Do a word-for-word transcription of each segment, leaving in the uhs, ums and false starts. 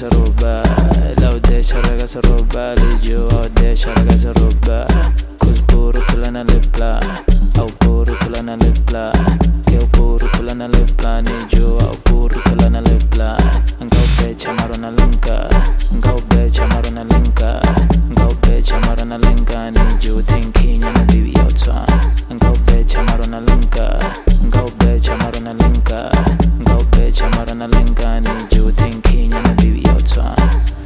ragazza ruba, love deixa ragazza ruba, ligio deixa ragazza ruba, cos puro pula na lepla, au puro pula na lepla, que eu puro pula na lepla, ligio au puro pula na lepla, engau becha marona lenka, engau becha marona lenka, engau becha marona lenka, ligio thinking na bibi outside, engau becha marona lenka, engau becha marona lenka, engau becha marona lenka, ligio thinking na bibi outside.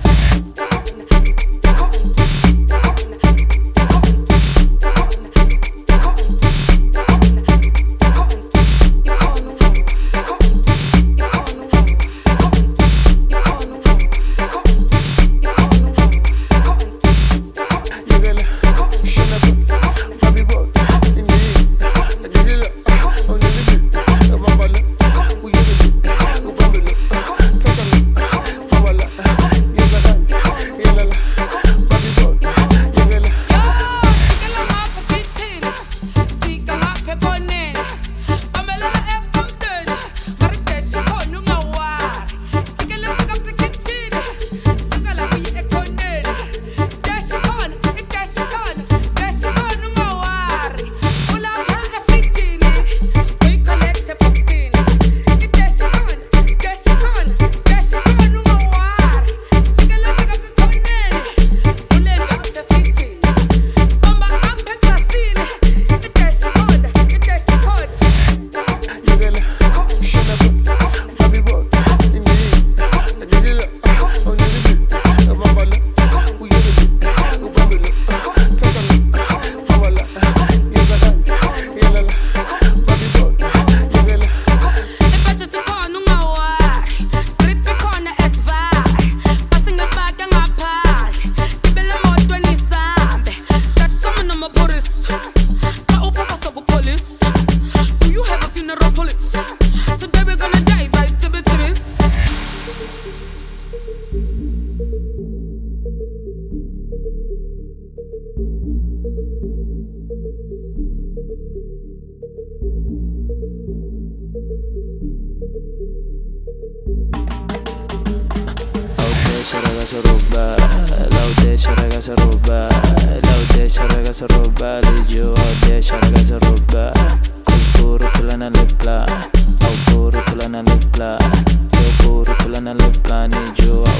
Ragazza ruba, love deixa ragazza ruba, love deixa ragazza ruba, ligio deixa ragazza ruba, cos puro pula na lepla, au puro pula na lepla, eu puro pula na lepla, ligio